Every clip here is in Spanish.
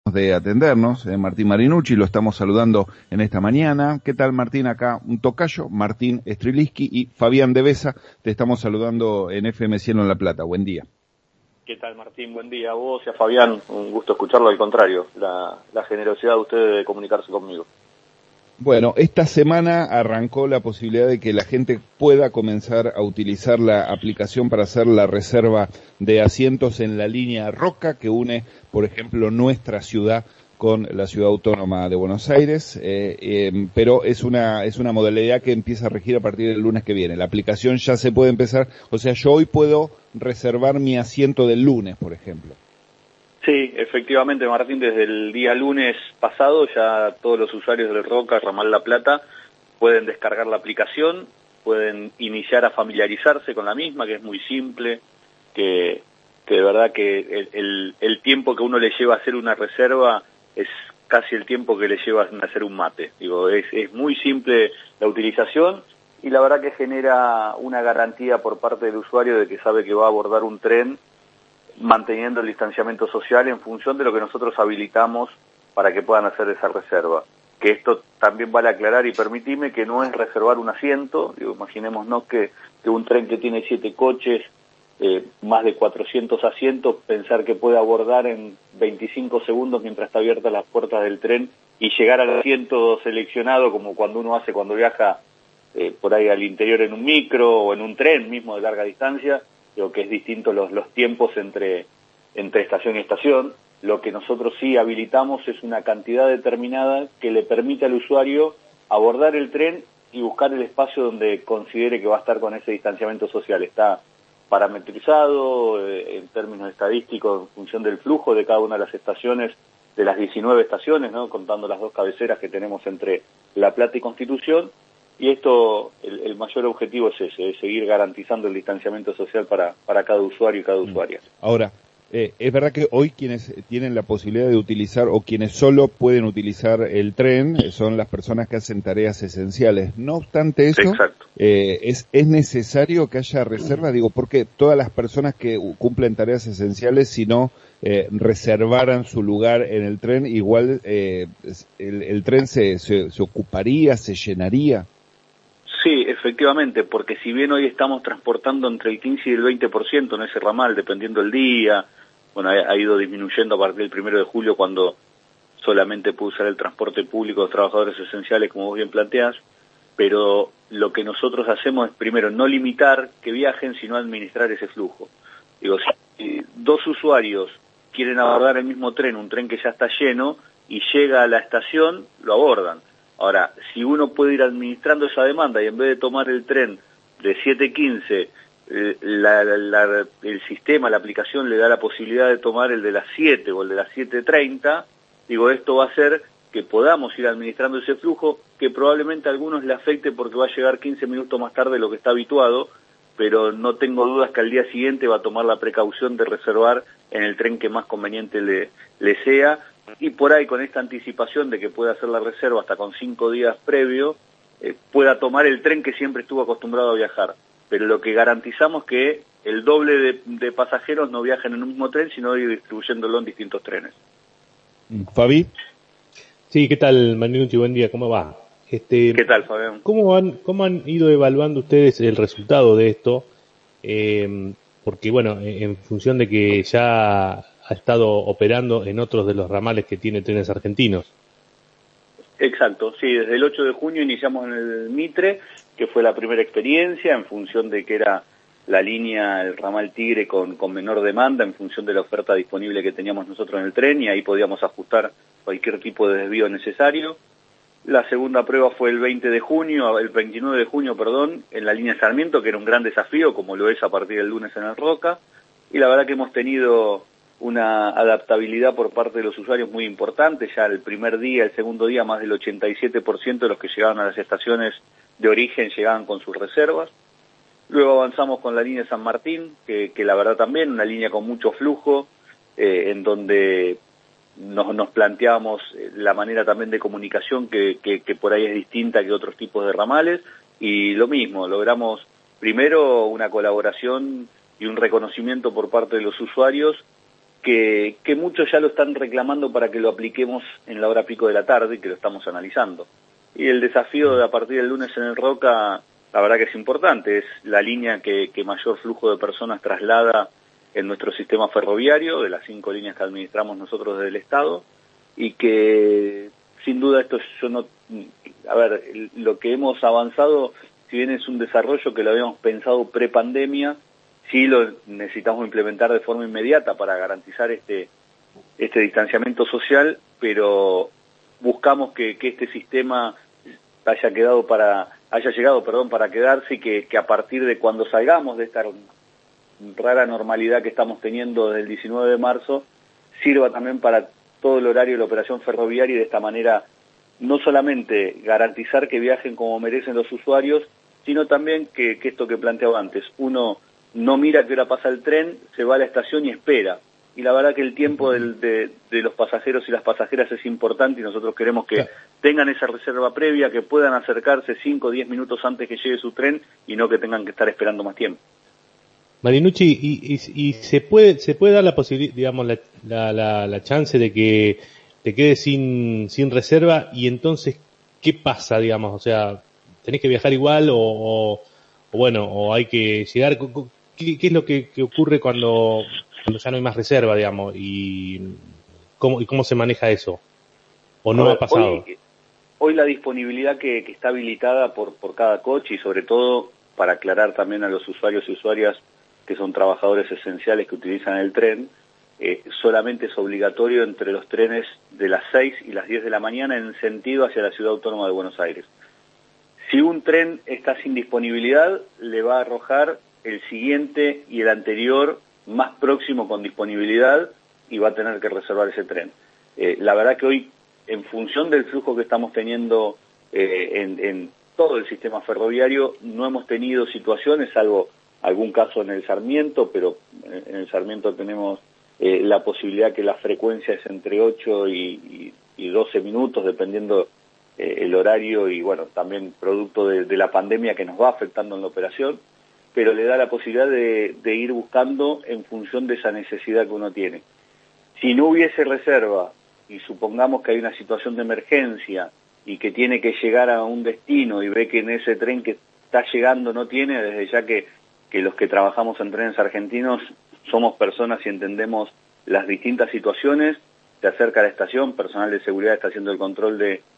De atendernos, Martín Marinucci, lo estamos saludando en esta mañana. ¿Qué tal, Martín? Acá un tocayo, Martín Streliski y Fabián Devesa, te estamos saludando en FM Cielo en La Plata. Buen día. ¿Qué tal, Martín? Buen día a vos y a Fabián. Un gusto escucharlo, al contrario, la generosidad de ustedes de comunicarse conmigo. Bueno, esta semana arrancó la posibilidad de que la gente pueda comenzar a utilizar la aplicación para hacer la reserva de asientos en la línea Roca, que une, por ejemplo, nuestra ciudad con la ciudad autónoma de Buenos Aires, pero es una modalidad que empieza a regir a partir del lunes que viene. La aplicación ya se puede empezar, o sea, yo hoy puedo reservar mi asiento del lunes, por ejemplo. Sí, efectivamente, Martín, desde el día lunes pasado ya todos los usuarios del Roca, Ramal La Plata, pueden descargar la aplicación, pueden iniciar a familiarizarse con la misma, que es muy simple, que de verdad que el tiempo que uno le lleva a hacer una reserva es casi el tiempo que le lleva a hacer un mate. Digo, es muy simple la utilización y la verdad que genera una garantía por parte del usuario de que sabe que va a abordar un tren manteniendo el distanciamiento social en función de lo que nosotros habilitamos para que puedan hacer esa reserva. Que esto también vale aclarar y permitime que no es reservar un asiento. Digo, imaginémonos que un tren que tiene 7 coches, más de 400 asientos, pensar que puede abordar en 25 segundos mientras está abiertas las puertas del tren y llegar al asiento seleccionado, como cuando uno hace cuando viaja por ahí al interior en un micro o en un tren mismo de larga distancia. Digo que es distinto los tiempos entre estación y estación. Lo que nosotros sí habilitamos es una cantidad determinada que le permite al usuario abordar el tren y buscar el espacio donde considere que va a estar con ese distanciamiento social. Está parametrizado en términos estadísticos en función del flujo de cada una de las estaciones, de las 19 estaciones, ¿no? Contando las dos cabeceras que tenemos entre La Plata y Constitución. Y esto, el mayor objetivo es ese, es seguir garantizando el distanciamiento social para cada usuario y cada usuaria. Ahora, es verdad que hoy quienes tienen la posibilidad de utilizar o quienes solo pueden utilizar el tren son las personas que hacen tareas esenciales. No obstante eso, es necesario que haya reserva, digo, porque todas las personas que cumplen tareas esenciales, si no reservaran su lugar en el tren, igual el tren se ocuparía, se llenaría. Sí, efectivamente, porque si bien hoy estamos transportando entre el 15 y el 20% en ese ramal, dependiendo del día, bueno, ha ido disminuyendo a partir del 1 de julio cuando solamente puede usar el transporte público de los trabajadores esenciales, como vos bien planteás, pero lo que nosotros hacemos es primero no limitar que viajen, sino administrar ese flujo. Digo, si dos usuarios quieren abordar el mismo tren, un tren que ya está lleno, y llega a la estación, lo abordan. Ahora, si uno puede ir administrando esa demanda y en vez de tomar el tren de 7:15, el sistema, la aplicación le da la posibilidad de tomar el de las 7 o el de las 7:30, digo, esto va a hacer que podamos ir administrando ese flujo, que probablemente a algunos le afecte porque va a llegar 15 minutos más tarde de lo que está habituado, pero no tengo dudas que al día siguiente va a tomar la precaución de reservar en el tren que más conveniente le sea, y por ahí con esta anticipación de que pueda hacer la reserva hasta con 5 días previo, pueda tomar el tren que siempre estuvo acostumbrado a viajar. Pero lo que garantizamos es que el doble de pasajeros no viajen en un mismo tren, sino ir distribuyéndolo en distintos trenes. Fabi. Sí, ¿qué tal, Marinucci? Buen día, ¿cómo va? ¿Qué tal, Fabián? ¿Cómo han ido evaluando ustedes el resultado de esto? Porque, bueno, en función de que ya ha estado operando en otros de los ramales que tiene Trenes Argentinos. Exacto, sí, desde el 8 de junio iniciamos en el Mitre, que fue la primera experiencia, en función de que era la línea, el ramal Tigre con menor demanda, en función de la oferta disponible que teníamos nosotros en el tren, y ahí podíamos ajustar cualquier tipo de desvío necesario. La segunda prueba fue el 29 de junio, en la línea Sarmiento, que era un gran desafío, como lo es a partir del lunes en el Roca, y la verdad que hemos tenido una adaptabilidad por parte de los usuarios muy importante. Ya el primer día, el segundo día, más del 87% de los que llegaban a las estaciones de origen llegaban con sus reservas. Luego avanzamos con la línea San Martín, que la verdad también, una línea con mucho flujo, en donde nos planteábamos la manera también de comunicación que por ahí es distinta que otros tipos de ramales, y lo mismo, logramos primero una colaboración y un reconocimiento por parte de los usuarios que muchos ya lo están reclamando para que lo apliquemos en la hora pico de la tarde y que lo estamos analizando. Y el desafío de a partir del lunes en el Roca, la verdad que es importante, es la línea que mayor flujo de personas traslada en nuestro sistema ferroviario, de las 5 líneas que administramos nosotros desde el Estado, y que sin duda esto lo que hemos avanzado, si bien es un desarrollo que lo habíamos pensado pre-pandemia, sí lo necesitamos implementar de forma inmediata para garantizar este distanciamiento social, pero buscamos que este sistema haya llegado para quedarse, y que a partir de cuando salgamos de esta rara normalidad que estamos teniendo desde el 19 de marzo, sirva también para todo el horario de la operación ferroviaria, y de esta manera no solamente garantizar que viajen como merecen los usuarios, sino también que esto que planteaba antes, uno no mira a qué hora pasa el tren, se va a la estación y espera. Y la verdad que el tiempo de los pasajeros y las pasajeras es importante, y nosotros queremos que tengan esa reserva previa, que puedan acercarse 5 o 10 minutos antes que llegue su tren y no que tengan que estar esperando más tiempo. Marinucci, y se puede dar la posibilidad, digamos, la chance de que te quedes sin reserva, y entonces, ¿qué pasa, digamos? O sea, ¿tenés que viajar igual o hay que llegar? ¿Qué es lo que ocurre cuando ya no hay más reserva, digamos? ¿Y cómo se maneja eso? ¿O no ha pasado? Hoy la disponibilidad que está habilitada por cada coche, y sobre todo para aclarar también a los usuarios y usuarias que son trabajadores esenciales que utilizan el tren, solamente es obligatorio entre los trenes de las 6 y las 10 de la mañana en sentido hacia la Ciudad Autónoma de Buenos Aires. Si un tren está sin disponibilidad, le va a arrojar el siguiente y el anterior más próximo con disponibilidad, y va a tener que reservar ese tren. La verdad que hoy, en función del flujo que estamos teniendo en todo el sistema ferroviario, no hemos tenido situaciones, salvo algún caso en el Sarmiento, pero en el Sarmiento tenemos la posibilidad que la frecuencia es entre 8 y 12 minutos, dependiendo el horario, y bueno, también producto de la pandemia que nos va afectando en la operación, pero le da la posibilidad de ir buscando en función de esa necesidad que uno tiene. Si no hubiese reserva, y supongamos que hay una situación de emergencia y que tiene que llegar a un destino y ve que en ese tren que está llegando no tiene, desde ya que los que trabajamos en trenes argentinos somos personas y entendemos las distintas situaciones, se acerca a la estación, personal de seguridad está haciendo el control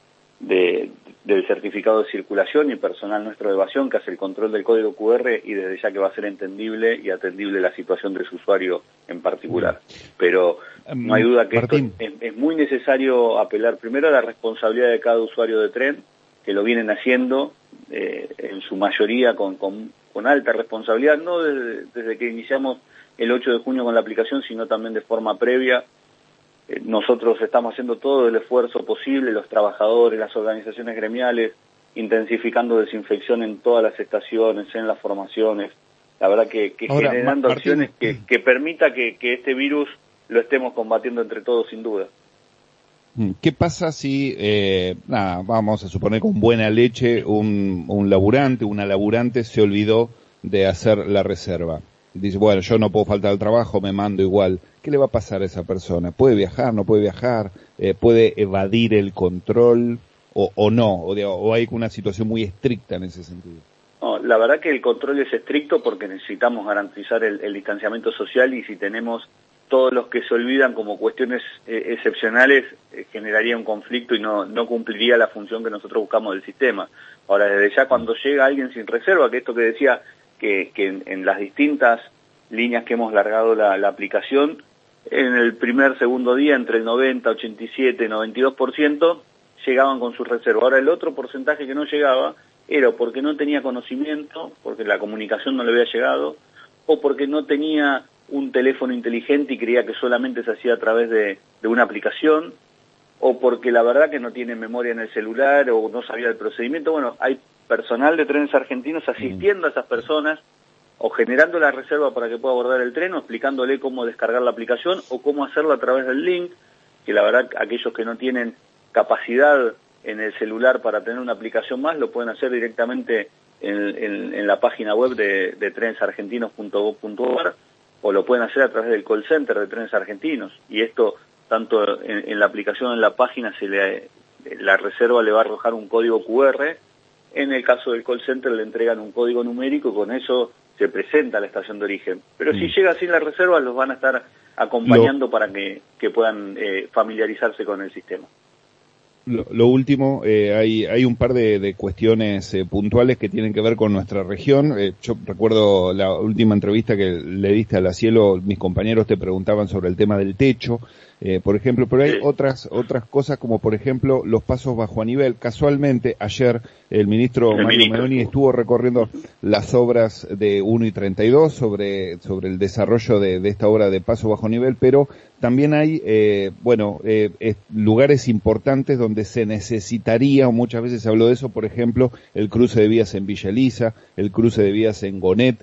del certificado de circulación, y personal nuestro de evasión que hace el control del código QR, y desde ya que va a ser entendible y atendible la situación de su usuario en particular. Pero no hay duda que es muy necesario apelar primero a la responsabilidad de cada usuario de tren, que lo vienen haciendo en su mayoría con alta responsabilidad, no desde que iniciamos el 8 de junio con la aplicación, sino también de forma previa. Nosotros estamos haciendo todo el esfuerzo posible, los trabajadores, las organizaciones gremiales, intensificando desinfección en todas las estaciones, en las formaciones. La verdad que ahora, generando acciones que permita que este virus lo estemos combatiendo entre todos, sin duda. ¿Qué pasa si, vamos a suponer con buena leche, un laburante, una laburante se olvidó de hacer la reserva? Dice, bueno, yo no puedo faltar al trabajo, me mando igual. ¿Qué le va a pasar a esa persona? ¿Puede viajar, no puede viajar? ¿Puede evadir el control o no? ¿O hay una situación muy estricta en ese sentido? No, la verdad que el control es estricto porque necesitamos garantizar el distanciamiento social, y si tenemos todos los que se olvidan como cuestiones excepcionales, generaría un conflicto y no cumpliría la función que nosotros buscamos del sistema. Ahora, desde ya cuando llega alguien sin reserva, que esto que decía, que en las distintas líneas que hemos largado la aplicación, en el segundo día, entre el 90, 87, 92%, llegaban con su reserva. Ahora, el otro porcentaje que no llegaba era porque no tenía conocimiento, porque la comunicación no le había llegado, o porque no tenía un teléfono inteligente y creía que solamente se hacía a través de una aplicación, o porque la verdad que no tiene memoria en el celular o no sabía el procedimiento. Bueno, hay personal de Trenes Argentinos asistiendo a esas personas, o generando la reserva para que pueda abordar el tren, o explicándole cómo descargar la aplicación o cómo hacerlo a través del link, que la verdad aquellos que no tienen capacidad en el celular para tener una aplicación más, lo pueden hacer directamente en la página web de trenesargentinos.gov.ar. o lo pueden hacer a través del call center de Trenes Argentinos. Y esto, tanto en la aplicación o en la página, la reserva le va a arrojar un código QR. En el caso del call center le entregan un código numérico y con eso se presenta a la estación de origen. Pero si llega sin la reserva, los van a estar acompañando para que puedan familiarizarse con el sistema. Lo último, hay un par de cuestiones puntuales que tienen que ver con nuestra región. Yo recuerdo la última entrevista que le diste a La Cielo, mis compañeros te preguntaban sobre el tema del techo, por ejemplo, pero hay otras cosas como por ejemplo los pasos bajo a nivel. Casualmente ayer el ministro Mario Meloni estuvo recorriendo las obras de 1 y 32 sobre el desarrollo de esta obra de paso bajo nivel, pero también hay, lugares importantes donde se necesitaría, o muchas veces se habló de eso, por ejemplo, el cruce de vías en Villa Elisa, el cruce de vías en Gonet.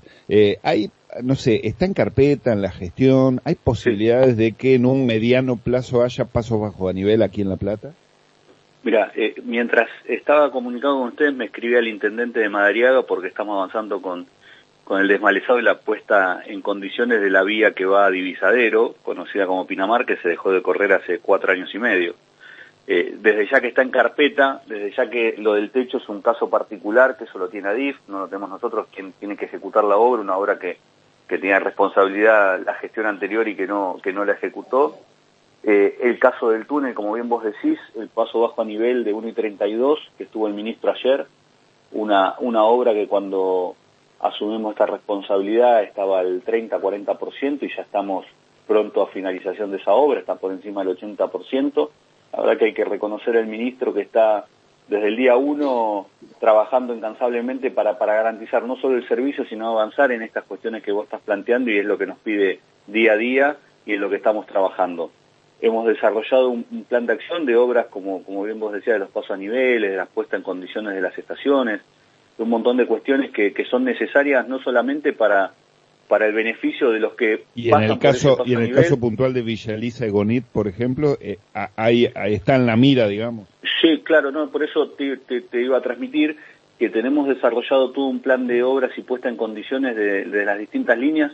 ¿Está en carpeta, en la gestión? ¿Hay posibilidades de que en un mediano plazo haya pasos bajo a nivel aquí en La Plata? Mira, mientras estaba comunicado con ustedes, me escribí al intendente de Madariaga porque estamos avanzando con el desmalezado y la puesta en condiciones de la vía que va a Divisadero, conocida como Pinamar, que se dejó de correr hace 4 años y medio. Desde ya que está en carpeta, desde ya que lo del techo es un caso particular, que eso lo tiene ADIF, no lo tenemos nosotros, quien tiene que ejecutar la obra, una obra que tenía responsabilidad la gestión anterior y que no la ejecutó. El caso del túnel, como bien vos decís, el paso bajo a nivel de 1 y 32, que estuvo el ministro ayer, una obra que cuando asumimos esta responsabilidad estaba al 30-40% y ya estamos pronto a finalización de esa obra, está por encima del 80%. La verdad que hay que reconocer al ministro que está desde el día 1 trabajando incansablemente para garantizar no solo el servicio, sino avanzar en estas cuestiones que vos estás planteando, y es lo que nos pide día a día y es lo que estamos trabajando. Hemos desarrollado un plan de acción de obras, como bien vos decías, de los pasos a niveles, de la puesta en condiciones de las estaciones, de un montón de cuestiones que son necesarias no solamente para el beneficio de los que pasan por ese paso a nivel. Caso puntual de Villa Elisa y Gonit, por ejemplo, ahí está en la mira, digamos. Sí, claro, no, por eso te iba a transmitir que tenemos desarrollado todo un plan de obras y puesta en condiciones de las distintas líneas.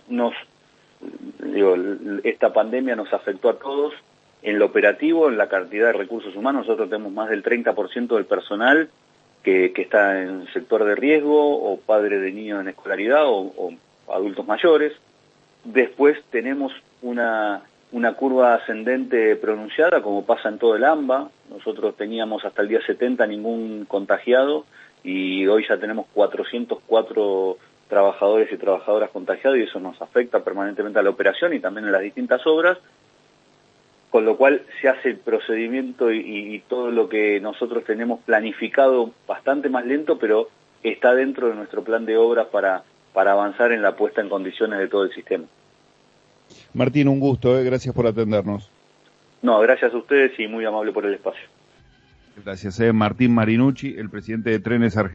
Esta pandemia nos afectó a todos en lo operativo, en la cantidad de recursos humanos. Nosotros tenemos más del 30% del personal que está en sector de riesgo, o padres de niños en escolaridad, o adultos mayores. Después tenemos una curva ascendente pronunciada, como pasa en todo el AMBA. Nosotros teníamos hasta el día 70 ningún contagiado, y hoy ya tenemos 404 trabajadores y trabajadoras contagiados, y eso nos afecta permanentemente a la operación y también a las distintas obras, con lo cual se hace el procedimiento y todo lo que nosotros tenemos planificado bastante más lento, pero está dentro de nuestro plan de obras para avanzar en la puesta en condiciones de todo el sistema. Martín, un gusto, gracias por atendernos. No, gracias a ustedes y muy amable por el espacio. Gracias, Martín Marinucci, el presidente de Trenes Argentinos.